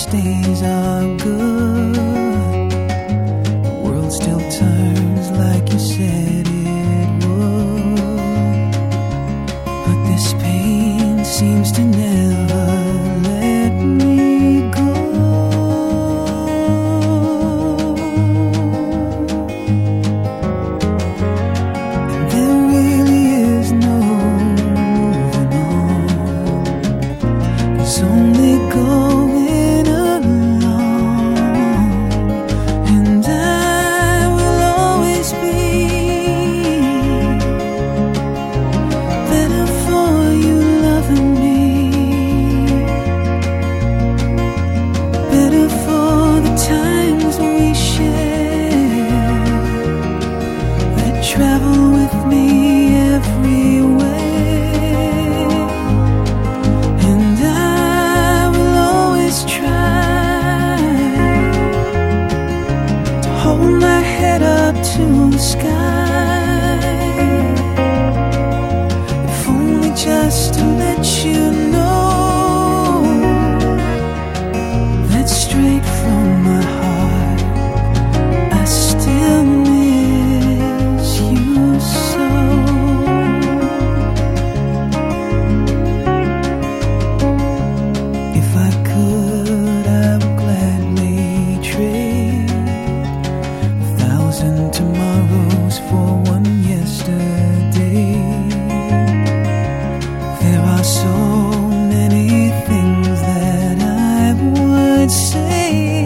days are good. The world still turns like you said it would. But this pain seems to never let me go. And there really is no moving on. It's only going along. And I will always be better for you loving me, better for the times we share, that travel with me everywhere. And I will always try to hold my head up to the sky, if only just to let you know that straight from my heart I still miss you so. If I could, I would gladly trade 1,000 tomorrows for one yesterday. There are so many things that I would say